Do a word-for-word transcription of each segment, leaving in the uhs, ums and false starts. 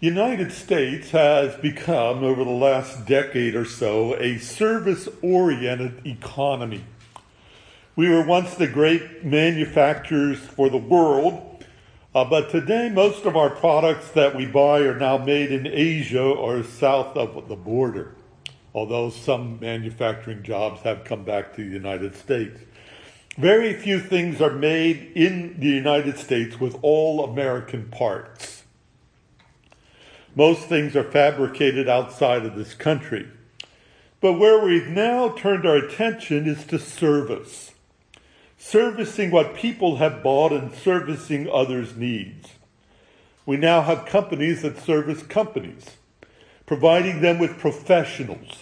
The United States has become, over the last decade or so, a service-oriented economy. We were once the great manufacturers for the world, uh, but today most of our products that we buy are now made in Asia or south of the border, although some manufacturing jobs have come back to the United States. Very few things are made in the United States with all American parts. Most things are fabricated outside of this country. But where we've now turned our attention is to service. Servicing what people have bought and servicing others' needs. We now have companies that service companies, providing them with professionals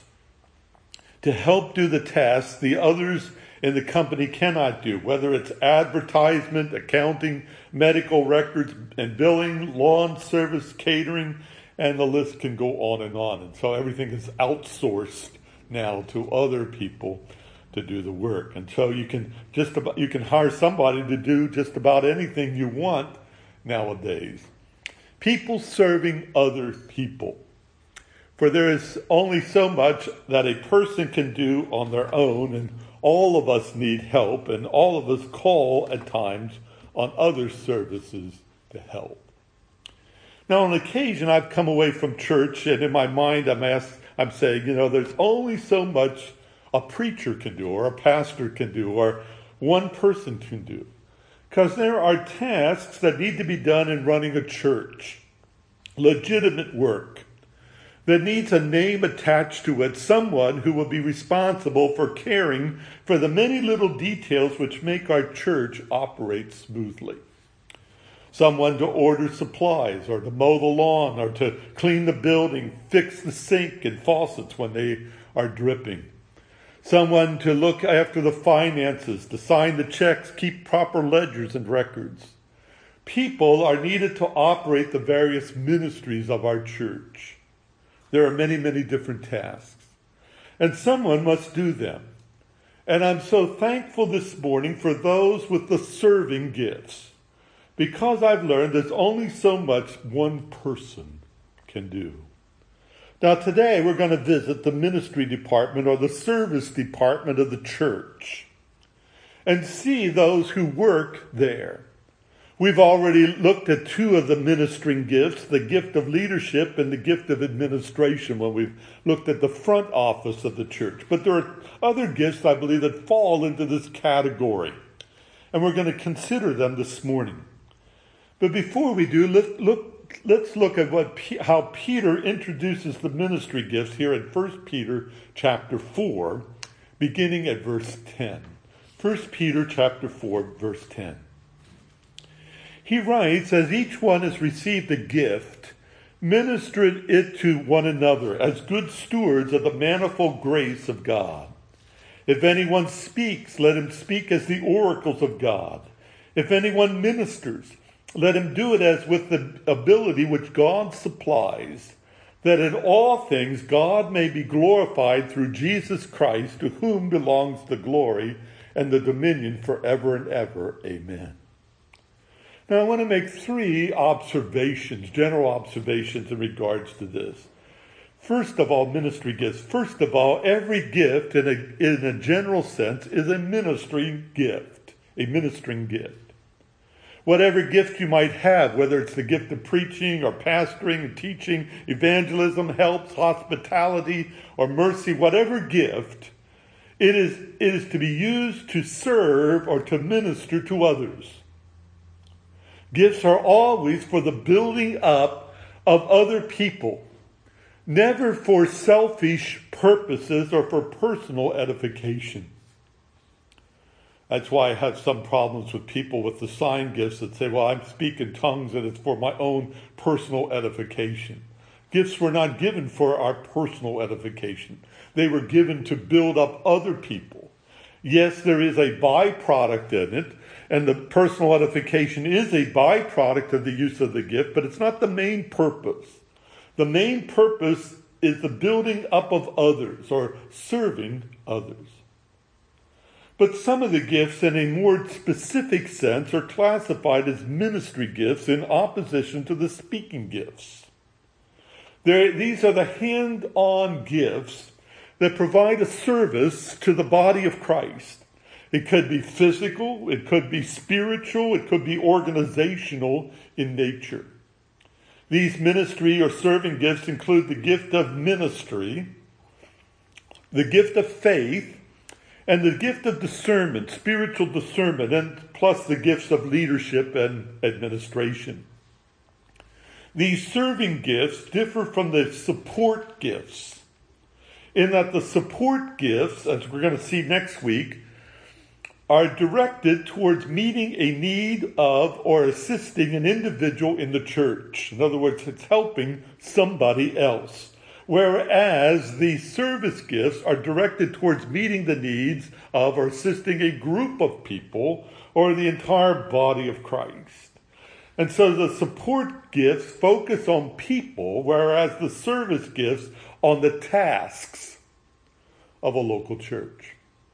to help do the tasks the others in the company cannot do, whether it's advertisement, accounting, medical records and billing, lawn service, catering, and the list can go on and on. And so everything is outsourced now to other people to do the work. And so you can just about you can hire somebody to do just about anything you want nowadays. People serving other people. For there is only so much that a person can do on their own, and all of us need help, and all of us call at times on other services to help. Now, on occasion, I've come away from church, and in my mind, I'm asked, I'm saying, you know, there's only so much a preacher can do, or a pastor can do, or one person can do. Because there are tasks that need to be done in running a church. Legitimate work that needs a name attached to it, someone who will be responsible for caring for the many little details which make our church operate smoothly. Someone to order supplies, or to mow the lawn, or to clean the building, fix the sink and faucets when they are dripping. Someone to look after the finances, to sign the checks, keep proper ledgers and records. People are needed to operate the various ministries of our church. There are many, many different tasks, and someone must do them. And I'm so thankful this morning for those with the serving gifts, because I've learned there's only so much one person can do. Now today we're going to visit the ministry department or the service department of the church and see those who work there. We've already looked at two of the ministering gifts, the gift of leadership and the gift of administration, when we've looked at the front office of the church. But there are other gifts, I believe, that fall into this category, and we're going to consider them this morning. But before we do, let, look, let's look at what how Peter introduces the ministry gifts here in First Peter chapter four, beginning at verse ten. First Peter chapter four, verse ten. He writes, as each one has received a gift, minister it to one another as good stewards of the manifold grace of God. If anyone speaks, let him speak as the oracles of God. If anyone ministers, let him do it as with the ability which God supplies, that in all things God may be glorified through Jesus Christ, to whom belongs the glory and the dominion forever and ever. Amen. Now I want to make three observations, general observations in regards to this. First of all, ministry gifts. First of all, every gift in a, in a general sense is a ministering gift, a ministering gift. Whatever gift you might have, whether it's the gift of preaching or pastoring, teaching, evangelism, helps, hospitality, or mercy, whatever gift, it is, it is to be used to serve or to minister to others. Gifts are always for the building up of other people, never for selfish purposes or for personal edification. That's why I have some problems with people with the sign gifts that say, well, I'm speaking tongues and it's for my own personal edification. Gifts were not given for our personal edification. They were given to build up other people. Yes, there is a byproduct in it, and the personal edification is a byproduct of the use of the gift, but it's not the main purpose. The main purpose is the building up of others or serving others. But some of the gifts in a more specific sense are classified as ministry gifts in opposition to the speaking gifts. There, these are the hand-on gifts that provide a service to the body of Christ. It could be physical, it could be spiritual, it could be organizational in nature. These ministry or serving gifts include the gift of ministry, the gift of faith, and the gift of discernment, spiritual discernment, and plus the gifts of leadership and administration. These serving gifts differ from the support gifts in that the support gifts, as we're going to see next week, are directed towards meeting a need of or assisting an individual in the church. In other words, it's helping somebody else. Whereas the service gifts are directed towards meeting the needs of or assisting a group of people or the entire body of Christ. And so the support gifts focus on people, whereas the service gifts on the tasks of a local church.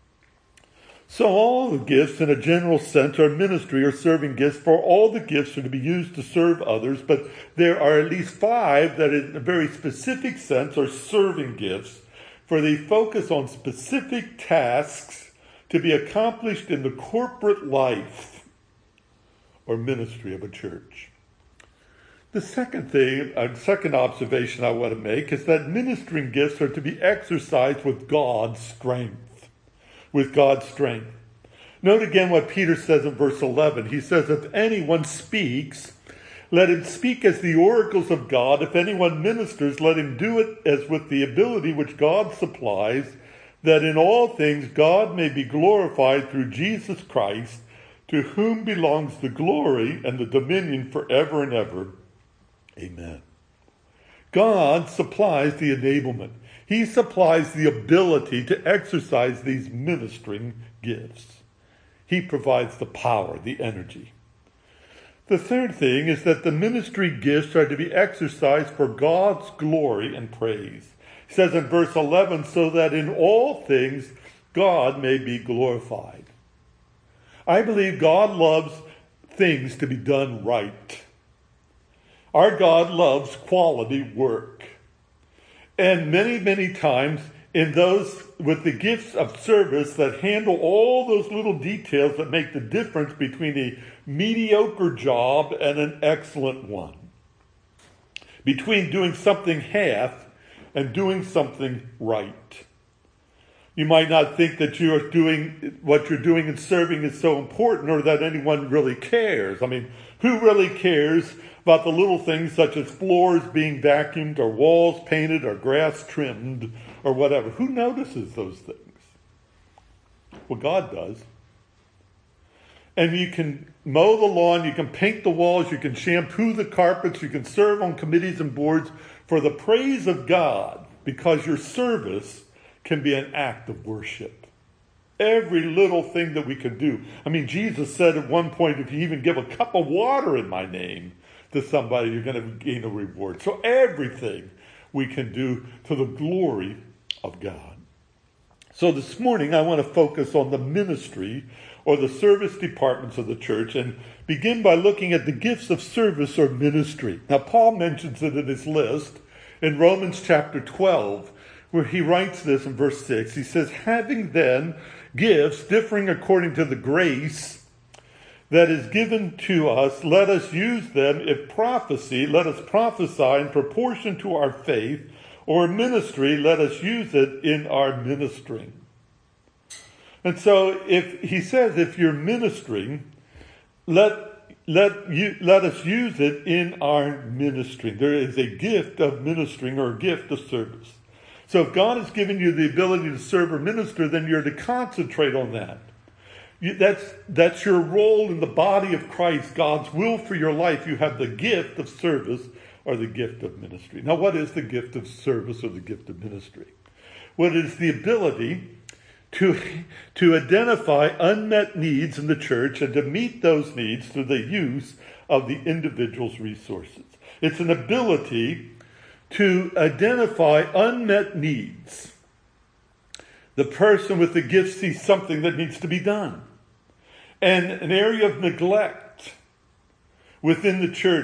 So all the gifts in a general sense are ministry or serving gifts, for all the gifts are to be used to serve others, but there are at least five that in a very specific sense are serving gifts, for they focus on specific tasks to be accomplished in the corporate life or ministry of a church. The second thing, a second observation I want to make is that ministering gifts are to be exercised with God's strength. With God's strength. Note again what Peter says in verse eleven. He says, if anyone speaks, let him speak as the oracles of God. If anyone ministers, let him do it as with the ability which God supplies, that in all things God may be glorified through Jesus Christ, to whom belongs the glory and the dominion forever and ever. Amen. God supplies the enablement. He supplies the ability to exercise these ministering gifts. He provides the power, the energy. The third thing is that the ministry gifts are to be exercised for God's glory and praise. He says in verse eleven, so that in all things God may be glorified. I believe God loves things to be done right. Our God loves quality work. And many, many times in those with the gifts of service that handle all those little details that make the difference between a mediocre job and an excellent one. Between doing something half and doing something right. You might not think that you are doing what you're doing in serving is so important or that anyone really cares. I mean, who really cares about the little things such as floors being vacuumed or walls painted or grass trimmed or whatever? Who notices those things? Well, God does. And you can mow the lawn, you can paint the walls, you can shampoo the carpets, you can serve on committees and boards for the praise of God, because your service can be an act of worship. Every little thing that we can do. I mean, Jesus said at one point, if you even give a cup of water in my name to somebody, you're going to gain a reward. So everything we can do to the glory of God. So this morning I want to focus on the ministry or the service departments of the church and begin by looking at the gifts of service or ministry. Now Paul mentions it in his list in Romans chapter twelve, where he writes this in verse six. He says, having then gifts differing according to the grace that is given to us, let us use them. If prophecy, let us prophesy in proportion to our faith, or ministry, let us use it in our ministering. And so if he says, if you're ministering, let let you let us use it in our ministry. There is a gift of ministering or a gift of service. So if God has given you the ability to serve or minister, then you're to concentrate on that. You, that's, that's your role in the body of Christ, God's will for your life. You have the gift of service or the gift of ministry. Now, what is the gift of service or the gift of ministry? Well, it is the ability to, to identify unmet needs in the church and to meet those needs through the use of the individual's resources. It's an ability to identify unmet needs. The person with the gift sees something that needs to be done. And an area of neglect within the church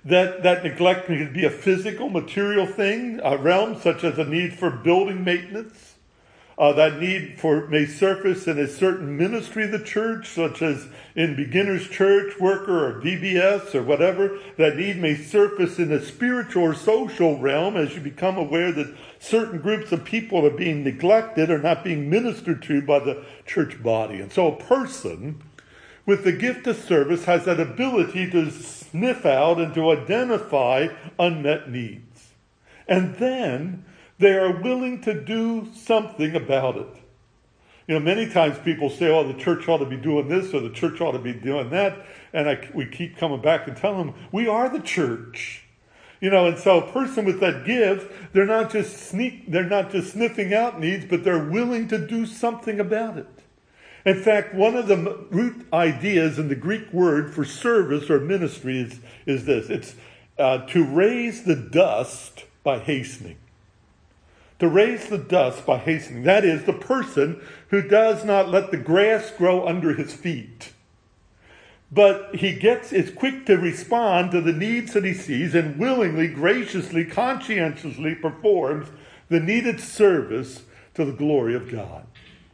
That, that neglect can be a physical, material thing, a realm such as a need for building maintenance. Uh, that need for may surface in a certain ministry of the church, such as in beginner's church, worker, or V B S, or whatever. That need may surface in a spiritual or social realm as you become aware that certain groups of people are being neglected or not being ministered to by the church body. And so a person with the gift of service has that ability to sniff out and to identify unmet needs. And then they are willing to do something about it. You know, many times people say, oh, the church ought to be doing this or the church ought to be doing that. And I, we keep coming back and telling them, we are the church. You know, and so a person with that gift, they're not just sneak, they're not just sniffing out needs, but they're willing to do something about it. In fact, one of the root ideas in the Greek word for service or ministry is, is this. It's uh, to raise the dust by hastening. To raise the dust by hastening. That is, the person who does not let the grass grow under his feet. But he gets is quick to respond to the needs that he sees and willingly, graciously, conscientiously performs the needed service to the glory of God.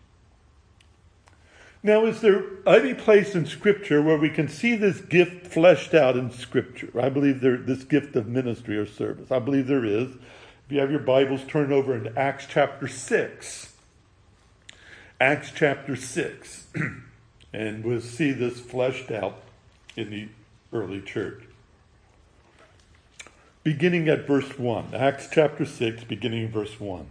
Now, is there any place in Scripture where we can see this gift fleshed out in Scripture? I believe there this gift of ministry or service. I believe there is. If you have your Bibles, turn over into Acts chapter six. Acts chapter six. And we'll see this fleshed out in the early church. Beginning at verse one. Acts chapter six, beginning at verse one.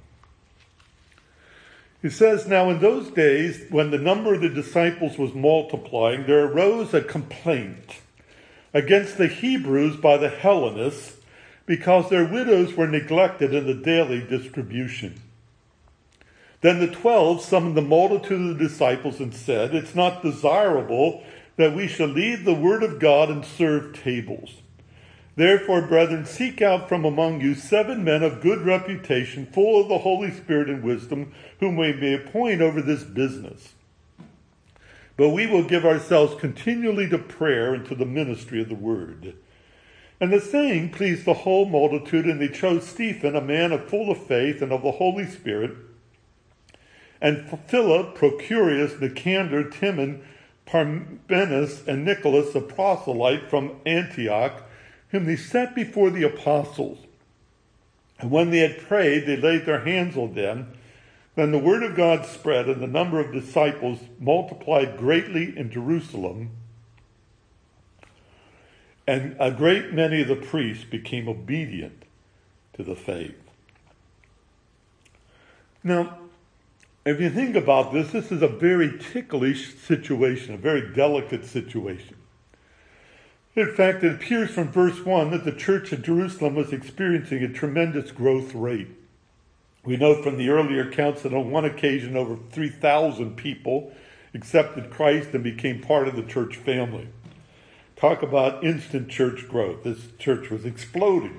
It says, now in those days, when the number of the disciples was multiplying, there arose a complaint against the Hebrews by the Hellenists, because their widows were neglected in the daily distribution. Then the twelve summoned the multitude of the disciples and said, it's not desirable that we shall leave the word of God and serve tables. Therefore, brethren, seek out from among you seven men of good reputation, full of the Holy Spirit and wisdom, whom we may appoint over this business. But we will give ourselves continually to prayer and to the ministry of the word. And the saying pleased the whole multitude, and they chose Stephen, a man of full of faith and of the Holy Spirit, and Philip, Procurius, Nicander, Timon, Parmenas, and Nicholas, a proselyte from Antioch, whom they set before the apostles. And when they had prayed, they laid their hands on them. Then the word of God spread, and the number of disciples multiplied greatly in Jerusalem. And a great many of the priests became obedient to the faith. Now, if you think about this, this is a very ticklish situation, a very delicate situation. In fact, it appears from verse one that the church at Jerusalem was experiencing a tremendous growth rate. We know from the earlier accounts that on one occasion over three thousand people accepted Christ and became part of the church family. Talk about instant church growth. This church was exploding.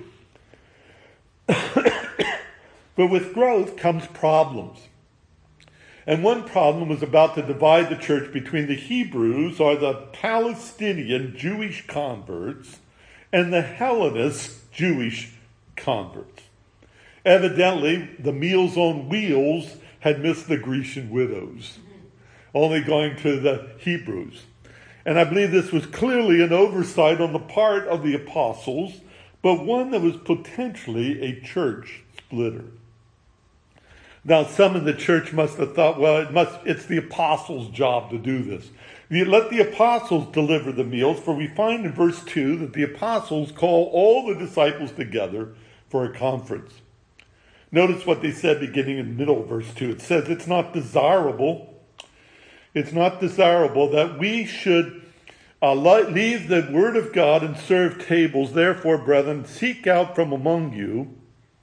But with growth comes problems. And one problem was about to divide the church between the Hebrews, or the Palestinian Jewish converts, and the Hellenist Jewish converts. Evidently, the Meals on Wheels had missed the Grecian widows, only going to the Hebrews. And I believe this was clearly an oversight on the part of the apostles, but one that was potentially a church splitter. Now, some in the church must have thought, well, it must, it's the apostles' job to do this. You let the apostles deliver the meals, for we find in verse two that the apostles call all the disciples together for a conference. Notice what they said beginning in the middle of verse two. It says, it's not desirable, it's not desirable that we should uh, leave the word of God and serve tables. Therefore, brethren, seek out from among you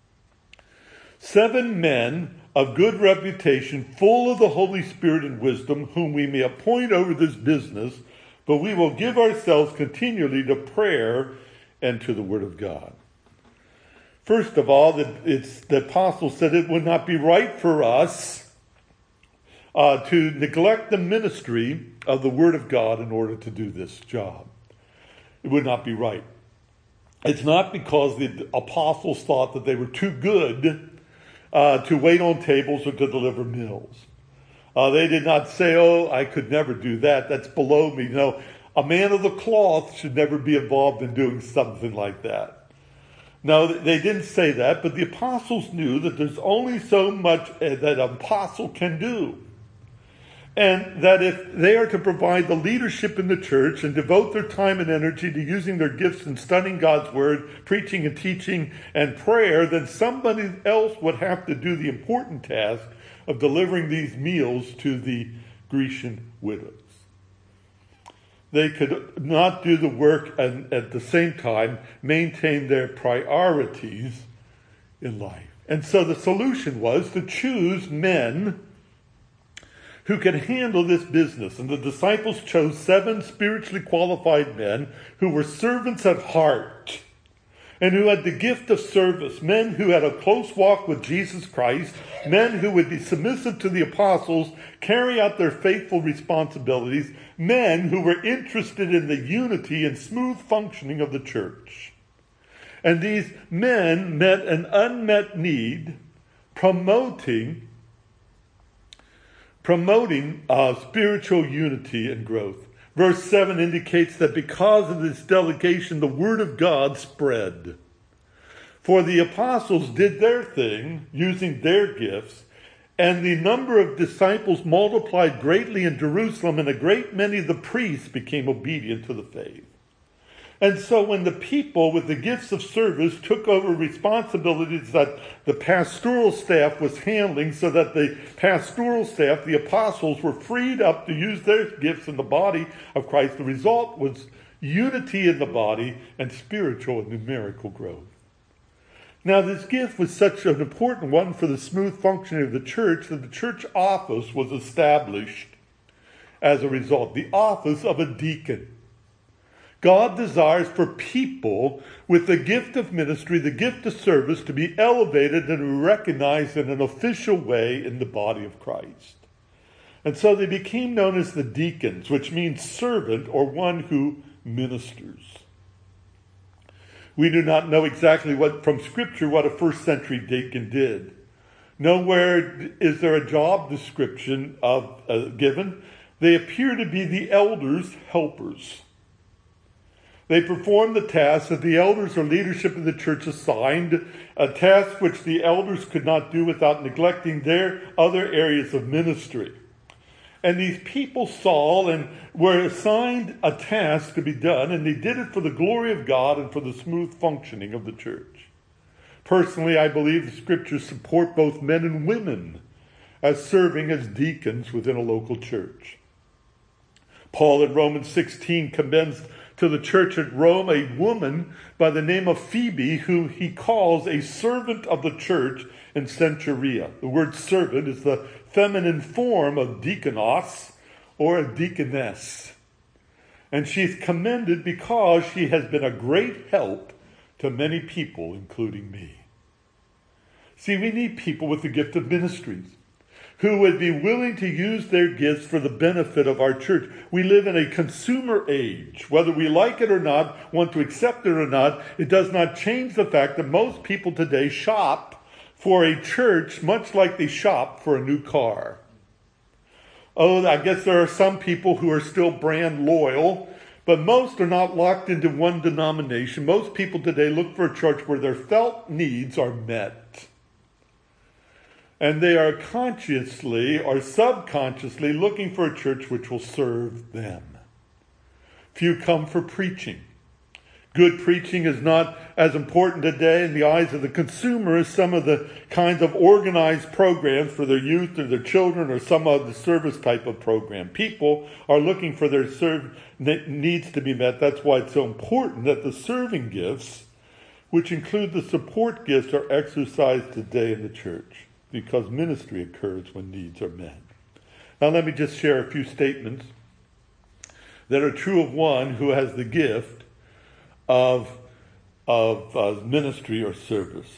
seven men of good reputation, full of the Holy Spirit and wisdom, whom we may appoint over this business, but we will give ourselves continually to prayer and to the word of God. First of all, the, it's, the apostle said it would not be right for us uh, to neglect the ministry of the word of God in order to do this job. It would not be right. it's not because the apostles thought that they were too good uh, to wait on tables or to deliver meals. Uh, they did not say, oh, I could never do that. That's below me. No, a man of the cloth should never be involved in doing something like that. No, they didn't say that, but the apostles knew that there's only so much that an apostle can do. And that if they are to provide the leadership in the church and devote their time and energy to using their gifts in studying God's word, preaching and teaching and prayer, then somebody else would have to do the important task of delivering these meals to the Grecian widows. They could not do the work and at the same time maintain their priorities in life. And so the solution was to choose men who could handle this business. And the disciples chose seven spiritually qualified men who were servants at heart and who had the gift of service, men who had a close walk with Jesus Christ, men who would be submissive to the apostles, carry out their faithful responsibilities, men who were interested in the unity and smooth functioning of the church. And these men met an unmet need, promoting, promoting uh, spiritual unity and growth. Verse seven indicates that because of this delegation, the word of God spread. For the apostles did their thing, using their gifts, and the number of disciples multiplied greatly in Jerusalem, and a great many of the priests became obedient to the faith. And so when the people with the gifts of service took over responsibilities that the pastoral staff was handling, so that the pastoral staff, the apostles, were freed up to use their gifts in the body of Christ, the result was unity in the body and spiritual and numerical growth. Now, this gift was such an important one for the smooth functioning of the church that the church office was established as a result, the office of a deacon. God desires for people with the gift of ministry, the gift of service, to be elevated and recognized in an official way in the body of Christ. And so they became known as the deacons, which means servant or one who ministers. We do not know exactly what from Scripture what a first century deacon did. Nowhere is there a job description of uh, given. They appear to be the elders' helpers. They performed the tasks that the elders or leadership of the church assigned, a task which the elders could not do without neglecting their other areas of ministry. And these people saw and were assigned a task to be done, and they did it for the glory of God and for the smooth functioning of the church. Personally, I believe the scriptures support both men and women as serving as deacons within a local church. Paul in Romans sixteen commends to the church at Rome a woman by the name of Phoebe, who he calls a servant of the church in Centuria. The word servant is the feminine form of deaconos or a deaconess. And she's commended because she has been a great help to many people, including me. See, we need people with the gift of ministries who would be willing to use their gifts for the benefit of our church. We live in a consumer age. Whether we like it or not, want to accept it or not, it does not change the fact that most people today shop for a church much like they shop for a new car. Oh, I guess there are some people who are still brand loyal, but most are not locked into one denomination. Most people today look for a church where their felt needs are met. And they are consciously or subconsciously looking for a church which will serve them. Few come for preaching. Good preaching is not as important today in the eyes of the consumer as some of the kinds of organized programs for their youth or their children or some other service type of program. People are looking for their serve needs to be met. That's why it's so important that the serving gifts, which include the support gifts, are exercised today in the church, because ministry occurs when needs are met. Now let me just share a few statements that are true of one who has the gift of, of uh, ministry or service.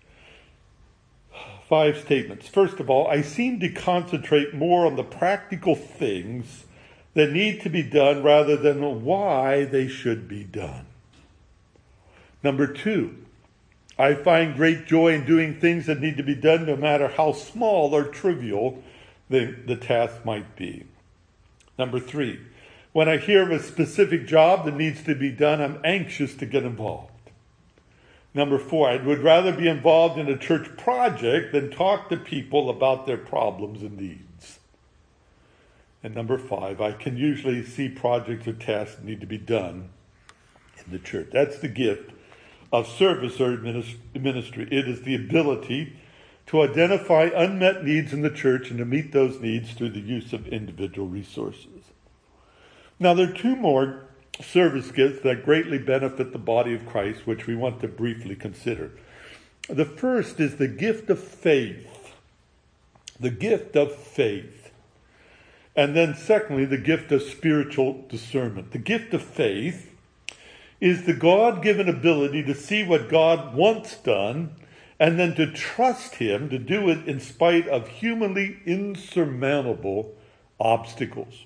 Five statements. First of all, I seem to concentrate more on the practical things that need to be done rather than why they should be done. Number two, I find great joy in doing things that need to be done no matter how small or trivial the, the task might be. Number three, when I hear of a specific job that needs to be done, I'm anxious to get involved. Number four, I would rather be involved in a church project than talk to people about their problems and needs. And number five, I can usually see projects or tasks that need to be done in the church. That's the gift of service or ministry. It is the ability to identify unmet needs in the church and to meet those needs through the use of individual resources. Now, there are two more service gifts that greatly benefit the body of Christ, which we want to briefly consider. The first is the gift of faith. The gift of faith. And then secondly, the gift of spiritual discernment. The gift of faith is the God-given ability to see what God wants done and then to trust him to do it in spite of humanly insurmountable obstacles.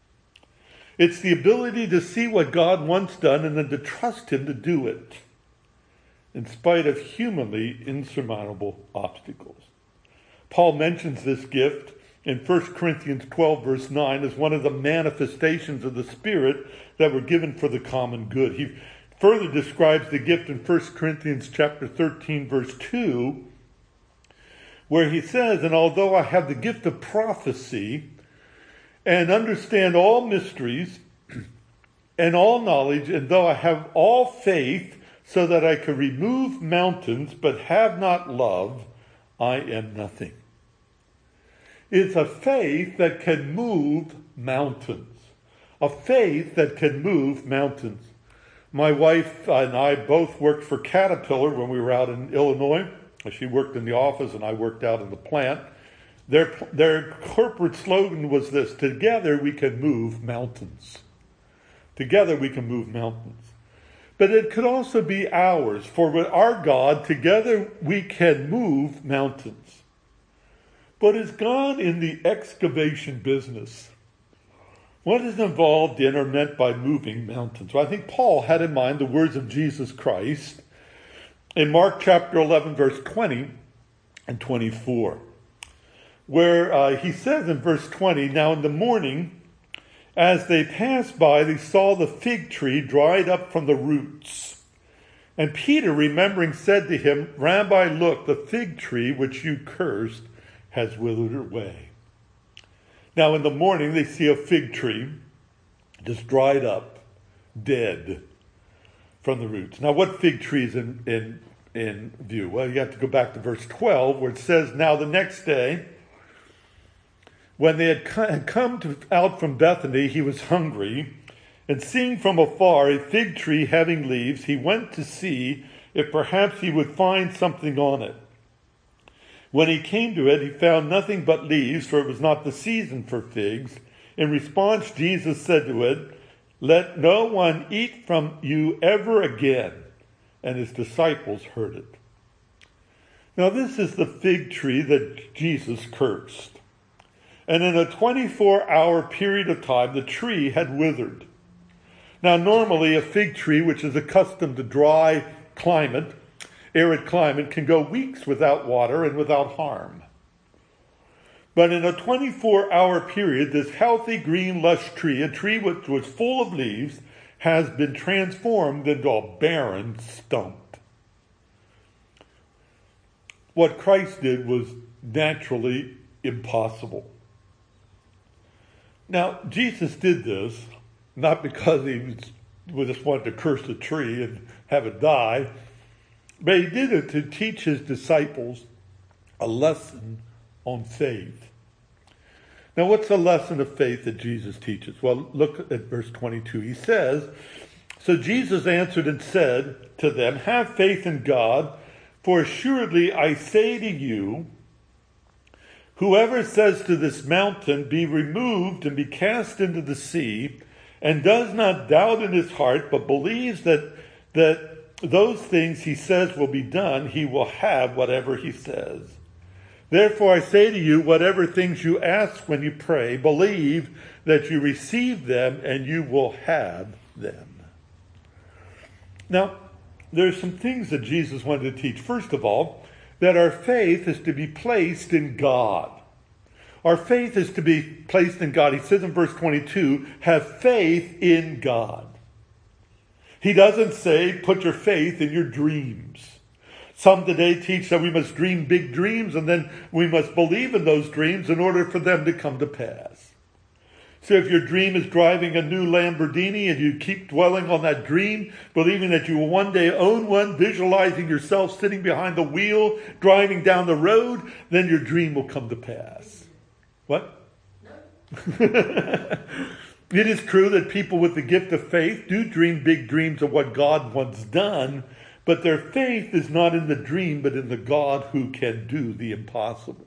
It's the ability to see what God wants done and then to trust him to do it in spite of humanly insurmountable obstacles. Paul mentions this gift in First Corinthians twelve, verse nine, as one of the manifestations of the Spirit that were given for the common good. He further describes the gift in First Corinthians chapter thirteen, verse two, where he says, and although I have the gift of prophecy and understand all mysteries and all knowledge, and though I have all faith so that I can remove mountains but have not love, I am nothing. It's a faith that can move mountains. A faith that can move mountains. My wife and I both worked for Caterpillar when we were out in Illinois. She worked in the office and I worked out in the plant. Their, their corporate slogan was this: together we can move mountains. Together we can move mountains. But it could also be ours. For with our God, together we can move mountains. But is God in the excavation business? What is involved in or meant by moving mountains? Well, I think Paul had in mind the words of Jesus Christ in Mark chapter eleven, verse twenty and twenty-four, where uh, he says in verse twenty, now in the morning, as they passed by, they saw the fig tree dried up from the roots. And Peter, remembering, said to him, Rabbi, look, the fig tree which you cursed has withered away. Now in the morning they see a fig tree just dried up, dead from the roots. Now what fig tree is in, in, in view? Well, you have to go back to verse twelve where it says, now the next day, when they had come to, out from Bethany, he was hungry, and seeing from afar a fig tree having leaves, he went to see if perhaps he would find something on it. When he came to it, he found nothing but leaves, for it was not the season for figs. In response, Jesus said to it, let no one eat from you ever again. And his disciples heard it. Now this is the fig tree that Jesus cursed. And in a twenty-four hour period of time, the tree had withered. Now normally a fig tree, which is accustomed to dry climate, arid climate, can go weeks without water and without harm. But in a twenty-four hour period, this healthy, green, lush tree, a tree which was full of leaves, has been transformed into a barren stump. What Christ did was naturally impossible. Now, Jesus did this not because he was, just wanted to curse the tree and have it die, but he did it to teach his disciples a lesson on faith. Now, what's the lesson of faith that Jesus teaches? Well, look at verse twenty-two. He says, so Jesus answered and said to them, have faith in God, for assuredly I say to you, whoever says to this mountain, be removed and be cast into the sea, and does not doubt in his heart, but believes that that those things he says will be done, he will have whatever he says. Therefore I say to you, whatever things you ask when you pray, believe that you receive them and you will have them. Now, there are some things that Jesus wanted to teach. First of all, that our faith is to be placed in God. Our faith is to be placed in God. He says in verse twenty-two, have faith in God. He doesn't say, put your faith in your dreams. Some today teach that we must dream big dreams and then we must believe in those dreams in order for them to come to pass. So if your dream is driving a new Lamborghini and you keep dwelling on that dream, believing that you will one day own one, visualizing yourself sitting behind the wheel, driving down the road, then your dream will come to pass. What? It is true that people with the gift of faith do dream big dreams of what God wants done, but their faith is not in the dream, but in the God who can do the impossible.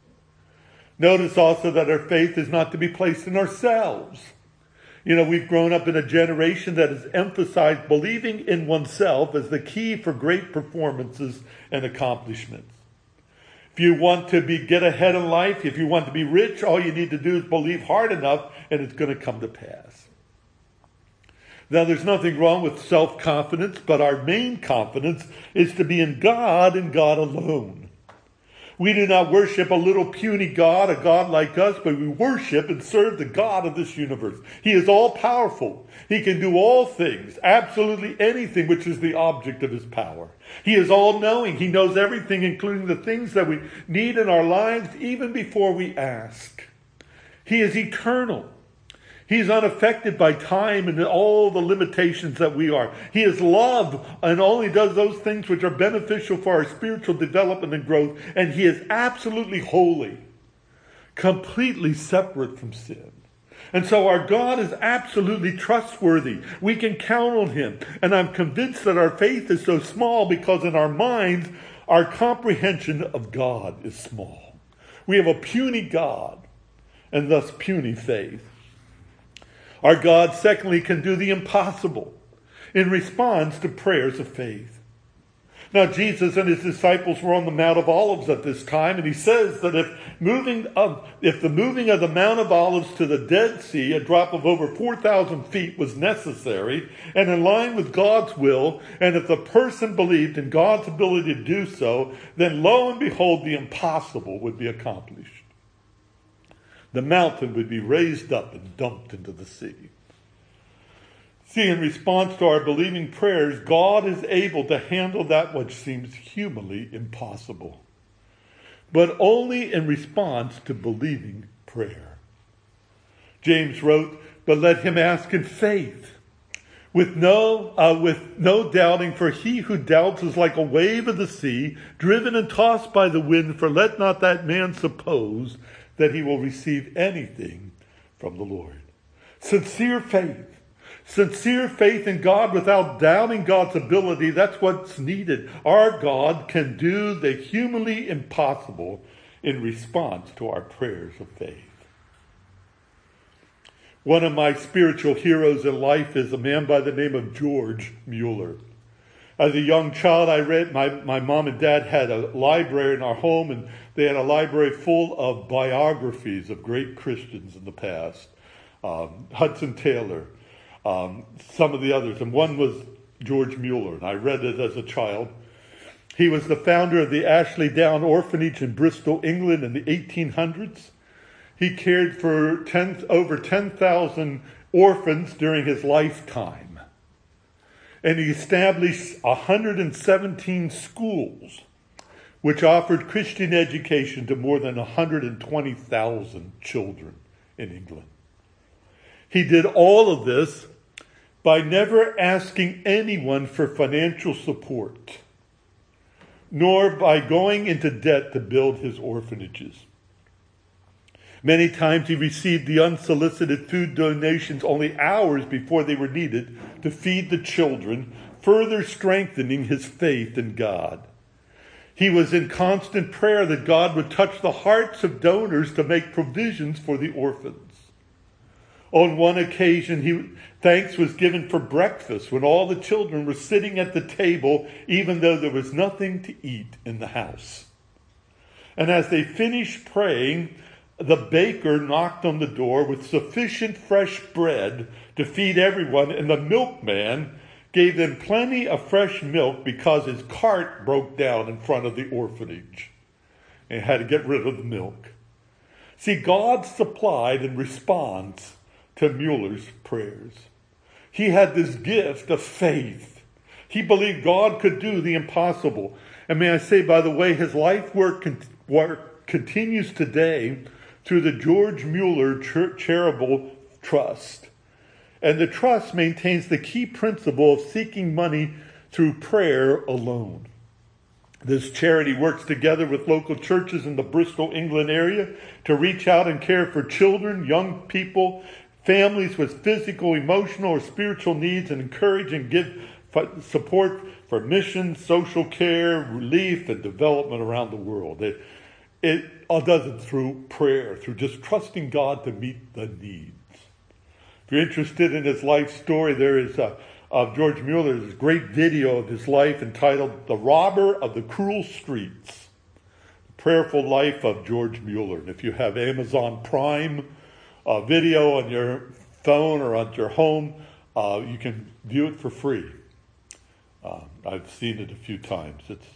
Notice also that our faith is not to be placed in ourselves. You know, we've grown up in a generation that has emphasized believing in oneself as the key for great performances and accomplishments. If you want to be get ahead in life, if you want to be rich, all you need to do is believe hard enough and it's going to come to pass. Now, there's nothing wrong with self-confidence, but our main confidence is to be in God and God alone. We do not worship a little puny God, a God like us, but we worship and serve the God of this universe. He is all-powerful. He can do all things, absolutely anything which is the object of his power. He is all-knowing. He knows everything, including the things that we need in our lives, even before we ask. He is eternal. He's unaffected by time and all the limitations that we are. He is love and only does those things which are beneficial for our spiritual development and growth. And he is absolutely holy, completely separate from sin. And so our God is absolutely trustworthy. We can count on him. And I'm convinced that our faith is so small because in our minds, our comprehension of God is small. We have a puny God and thus puny faith. Our God, secondly, can do the impossible in response to prayers of faith. Now, Jesus and his disciples were on the Mount of Olives at this time, and he says that if moving of, if the moving of the Mount of Olives to the Dead Sea, a drop of over four thousand feet, was necessary and in line with God's will, and if the person believed in God's ability to do so, then lo and behold, the impossible would be accomplished. The mountain would be raised up and dumped into the sea. See, in response to our believing prayers, God is able to handle that which seems humanly impossible, but only in response to believing prayer. James wrote, but let him ask in faith, with no, uh, with no doubting, for he who doubts is like a wave of the sea, driven and tossed by the wind, for let not that man suppose that he will receive anything from the Lord. Sincere faith. Sincere faith in God without doubting God's ability, that's what's needed. Our God can do the humanly impossible in response to our prayers of faith. One of my spiritual heroes in life is a man by the name of George Mueller. As a young child, I read, my, my mom and dad had a library in our home, and they had a library full of biographies of great Christians in the past. Um, Hudson Taylor, um, some of the others, and one was George Mueller, and I read it as a child. He was the founder of the Ashley Down Orphanage in Bristol, England in the eighteen hundreds. He cared for ten, over ten thousand orphans during his lifetime. And he established one hundred seventeen schools, which offered Christian education to more than one hundred twenty thousand children in England. He did all of this by never asking anyone for financial support, nor by going into debt to build his orphanages. Many times he received the unsolicited food donations only hours before they were needed to feed the children, further strengthening his faith in God. He was in constant prayer that God would touch the hearts of donors to make provisions for the orphans. On one occasion, he, thanks was given for breakfast when all the children were sitting at the table, even though there was nothing to eat in the house. And as they finished praying, the baker knocked on the door with sufficient fresh bread to feed everyone, and the milkman gave them plenty of fresh milk because his cart broke down in front of the orphanage and had to get rid of the milk. See, God supplied in response to Mueller's prayers. He had this gift of faith. He believed God could do the impossible. And may I say, by the way, his life work, con- work continues today through the George Mueller Char- Charitable Trust. And the trust maintains the key principle of seeking money through prayer alone. This charity works together with local churches in the Bristol, England area to reach out and care for children, young people, families with physical, emotional, or spiritual needs, and encourage and give support for missions, social care, relief, and development around the world. It, it all does it through prayer, through just trusting God to meet the needs. If you're interested in his life story, there is a, of George Mueller, there's a great video of his life entitled The Robber of the Cruel Streets, the Prayerful Life of George Mueller. And if you have Amazon Prime uh, video on your phone or on your home, uh, you can view it for free. Uh, I've seen it a few times. It's,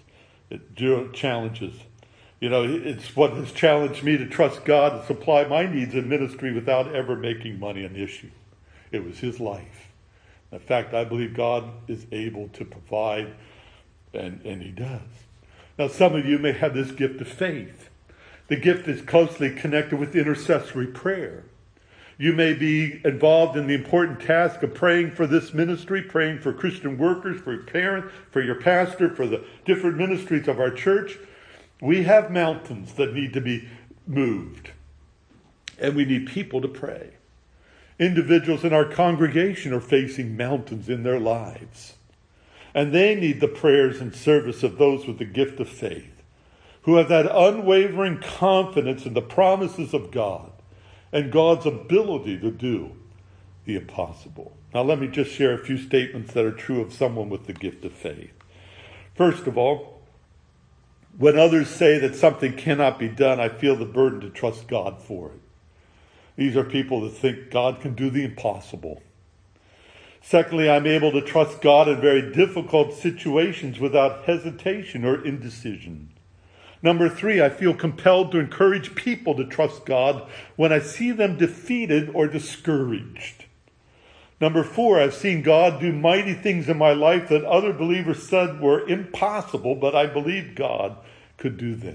it challenges. You know, it's what has challenged me to trust God to supply my needs in ministry without ever making money an issue. It was his life. In fact, I believe God is able to provide, and, and he does. Now, some of you may have this gift of faith. The gift is closely connected with intercessory prayer. You may be involved in the important task of praying for this ministry, praying for Christian workers, for your parents, for your pastor, for the different ministries of our church. We have mountains that need to be moved, and we need people to pray. Individuals in our congregation are facing mountains in their lives, and they need the prayers and service of those with the gift of faith, who have that unwavering confidence in the promises of God and God's ability to do the impossible. Now, let me just share a few statements that are true of someone with the gift of faith. First of all, when others say that something cannot be done, I feel the burden to trust God for it. These are people that think God can do the impossible. Secondly, I'm able to trust God in very difficult situations without hesitation or indecision. Number three, I feel compelled to encourage people to trust God when I see them defeated or discouraged. Number four, I've seen God do mighty things in my life that other believers said were impossible, but I believed God could do them.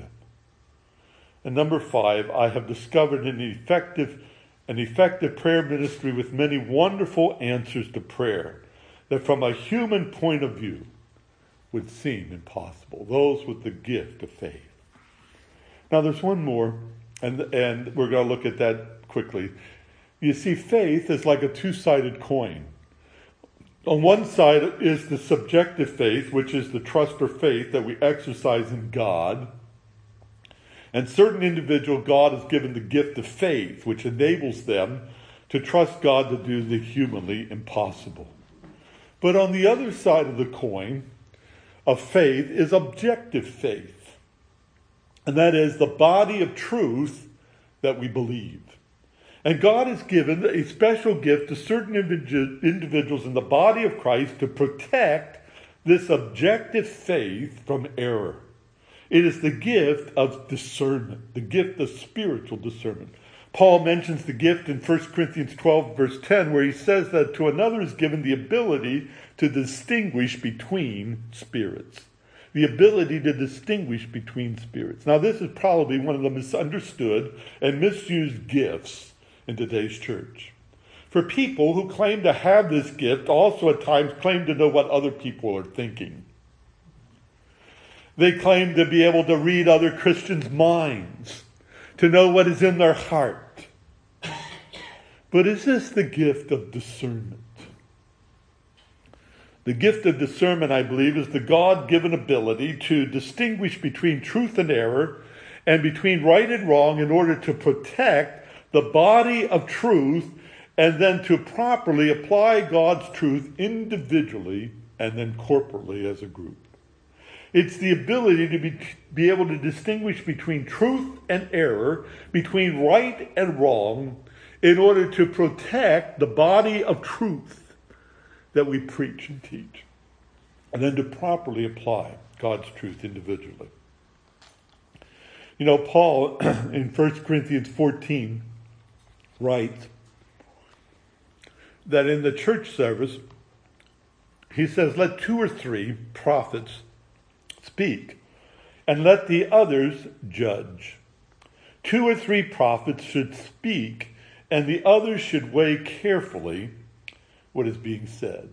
And number five, I have discovered an effective, an effective prayer ministry with many wonderful answers to prayer that from a human point of view would seem impossible. Those with the gift of faith. Now there's one more, and, and we're going to look at that quickly. You see, faith is like a two-sided coin. On one side is the subjective faith, which is the trust or faith that we exercise in God. And certain individual, God has given the gift of faith, which enables them to trust God to do the humanly impossible. But on the other side of the coin of faith is objective faith. And that is the body of truth that we believe. And God has given a special gift to certain individuals in the body of Christ to protect this objective faith from error. It is the gift of discernment, the gift of spiritual discernment. Paul mentions the gift in First Corinthians twelve, verse ten, where he says that to another is given the ability to distinguish between spirits. The ability to distinguish between spirits. Now, this is probably one of the misunderstood and misused gifts in today's church. For people who claim to have this gift also at times claim to know what other people are thinking. They claim to be able to read other Christians' minds, to know what is in their heart. But is this the gift of discernment? The gift of discernment, I believe, is the God-given ability to distinguish between truth and error and between right and wrong in order to protect the body of truth and then to properly apply God's truth individually and then corporately as a group. It's the ability to be, be able to distinguish between truth and error, between right and wrong, in order to protect the body of truth that we preach and teach, and then to properly apply God's truth individually. You know, Paul in First Corinthians fourteen writes that in the church service, he says, let two or three prophets speak, and let the others judge. Two or three prophets should speak, and the others should weigh carefully what is being said.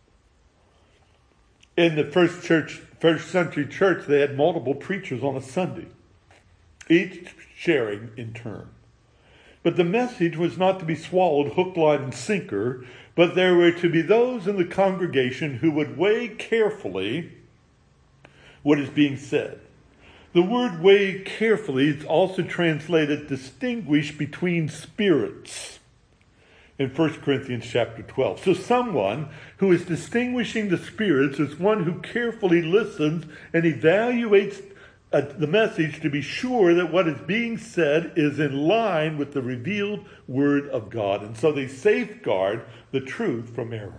In the first church, first century church, they had multiple preachers on a Sunday, each sharing in turn. But the message was not to be swallowed hook, line, and sinker, but there were to be those in the congregation who would weigh carefully what is being said. The word weigh carefully is also translated distinguish between spirits in First Corinthians chapter twelve. So someone who is distinguishing the spirits is one who carefully listens and evaluates uh, the message to be sure that what is being said is in line with the revealed word of God. And so they safeguard the truth from error.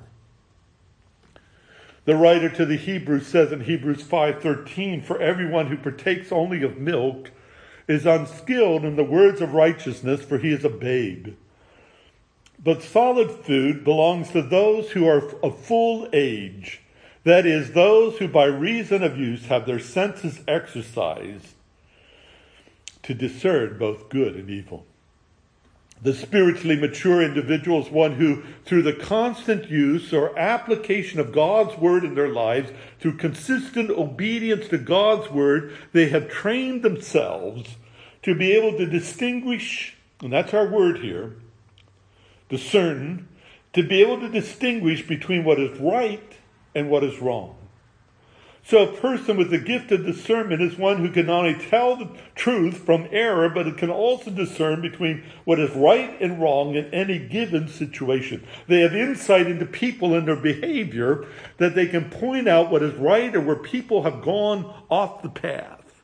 The writer to the Hebrews says in Hebrews five thirteen, for everyone who partakes only of milk is unskilled in the words of righteousness, for he is a babe. But solid food belongs to those who are of full age, that is, those who by reason of use have their senses exercised to discern both good and evil. The spiritually mature individual is one who, through the constant use or application of God's word in their lives, through consistent obedience to God's word, they have trained themselves to be able to distinguish, and that's our word here, discern, to be able to distinguish between what is right and what is wrong. So a person with the gift of discernment is one who can not only tell the truth from error, but it can also discern between what is right and wrong in any given situation. They have insight into people and their behavior that they can point out what is right or where people have gone off the path.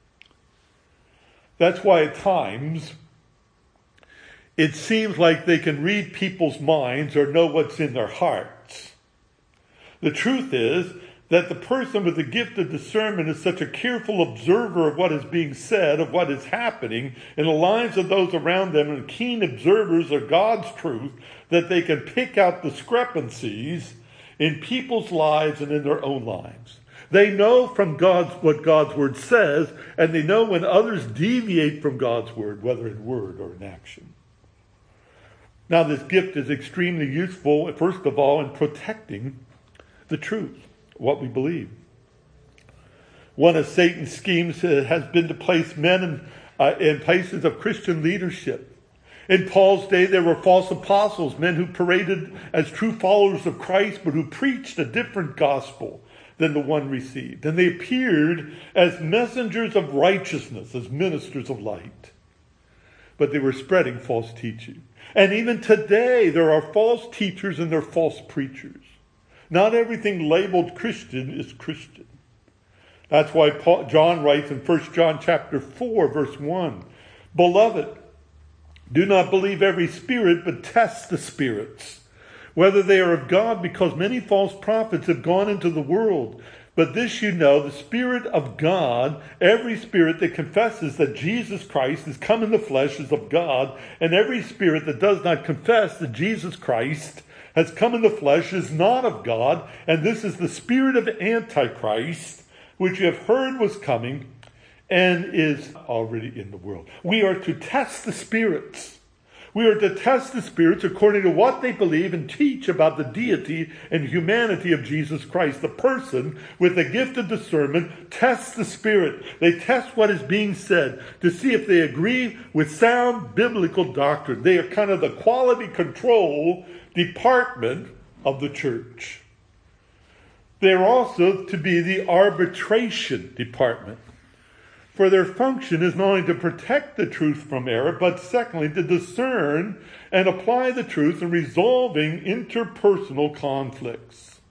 That's why at times it seems like they can read people's minds or know what's in their hearts. The truth is that the person with the gift of discernment is such a careful observer of what is being said, of what is happening in the lives of those around them, and keen observers of God's truth, that they can pick out discrepancies in people's lives and in their own lives. They know from God's what God's word says, and they know when others deviate from God's word, whether in word or in action. Now, this gift is extremely useful, first of all, in protecting the truth, what we believe. One of Satan's schemes has been to place men in, uh, in places of Christian leadership. In Paul's day, there were false apostles, men who paraded as true followers of Christ, but who preached a different gospel than the one received. And they appeared as messengers of righteousness, as ministers of light. But they were spreading false teaching. And even today, there are false teachers and there are false preachers. Not everything labeled Christian is Christian. That's why Paul, John writes in First John chapter four, verse one, Beloved, do not believe every spirit, but test the spirits, whether they are of God, because many false prophets have gone into the world. But this you know, the Spirit of God, every spirit that confesses that Jesus Christ has come in the flesh is of God, and every spirit that does not confess that Jesus Christ has come in the flesh is not of God, and this is the spirit of Antichrist, which you have heard was coming and is already in the world. We are to test the spirits. We are to test the spirits according to what they believe and teach about the deity and humanity of Jesus Christ. The person with the gift of discernment tests the spirit. They test what is being said to see if they agree with sound biblical doctrine. They are kind of the quality control department of the church. They're also to be the arbitration department. For their function is not only to protect the truth from error, but secondly, to discern and apply the truth in resolving interpersonal conflicts.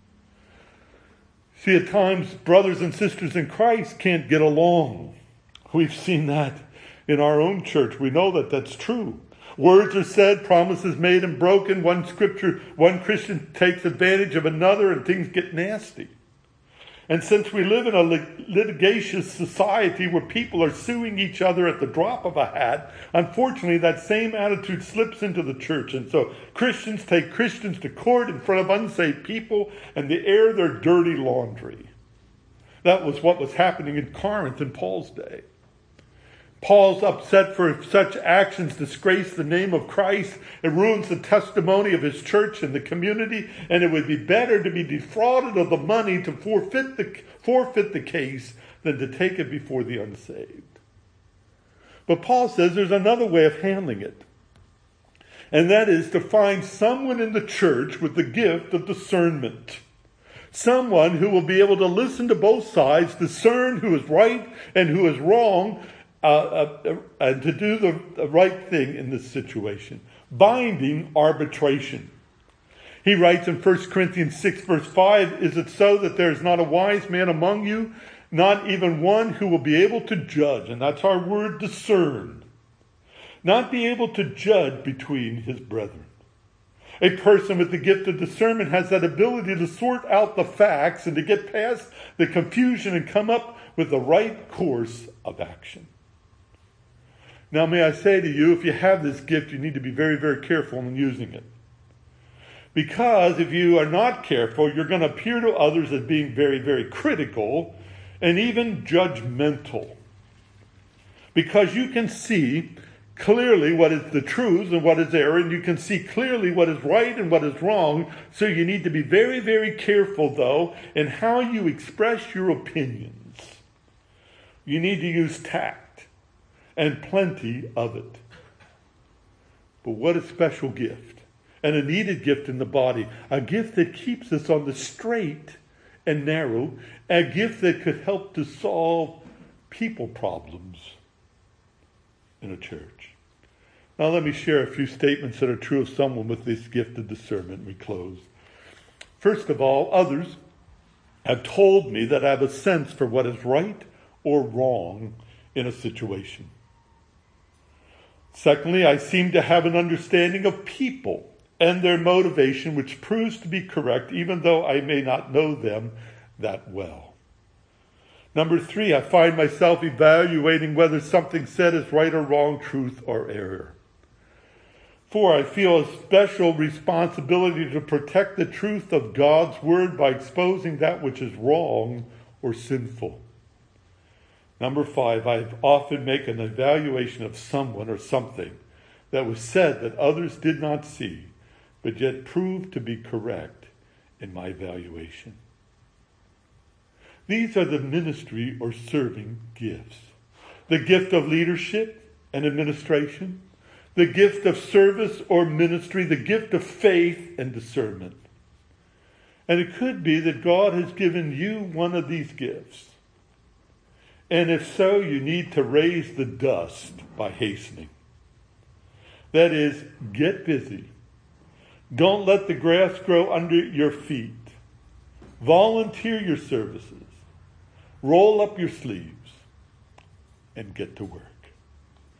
See, at times, brothers and sisters in Christ can't get along. We've seen that in our own church. We know that that's true. Words are said, promises made and broken. One scripture, one Christian takes advantage of another, and things get nasty. And since we live in a lit- litigious society where people are suing each other at the drop of a hat, unfortunately that same attitude slips into the church. And so Christians take Christians to court in front of unsaved people, and they air their dirty laundry. That was what was happening in Corinth in Paul's day. Paul's upset for such actions disgrace the name of Christ. It ruins the testimony of his church and the community, and it would be better to be defrauded of the money to forfeit the, forfeit the case than to take it before the unsaved. But Paul says there's another way of handling it, and that is to find someone in the church with the gift of discernment. Someone who will be able to listen to both sides, discern who is right and who is wrong, Uh, uh, and to do the, the right thing in this situation. Binding arbitration. He writes in First Corinthians six verse five, "Is it so that there is not a wise man among you, not even one who will be able to judge?" And that's our word, discern. Not be able to judge between his brethren. A person with the gift of discernment has that ability to sort out the facts and to get past the confusion and come up with the right course of action. Now, may I say to you, if you have this gift, you need to be very, very careful in using it. Because if you are not careful, you're going to appear to others as being very, very critical and even judgmental. Because you can see clearly what is the truth and what is error, and you can see clearly what is right and what is wrong. So you need to be very, very careful, though, in how you express your opinions. You need to use tact. And plenty of it. But what a special gift. And a needed gift in the body. A gift that keeps us on the straight and narrow. A gift that could help to solve people problems in a church. Now let me share a few statements that are true of someone with this gift of discernment. We close. First of all, others have told me that I have a sense for what is right or wrong in a situation. Secondly, I seem to have an understanding of people and their motivation, which proves to be correct, even though I may not know them that well. Number three, I find myself evaluating whether something said is right or wrong, truth or error. Four, I feel a special responsibility to protect the truth of God's word by exposing that which is wrong or sinful. Number five, I often make an evaluation of someone or something that was said that others did not see, but yet proved to be correct in my evaluation. These are the ministry or serving gifts. The gift of leadership and administration, the gift of service or ministry, the gift of faith and discernment. And it could be that God has given you one of these gifts. And if so, you need to raise the dust by hastening. That is, get busy. Don't let the grass grow under your feet. Volunteer your services. Roll up your sleeves and get to work.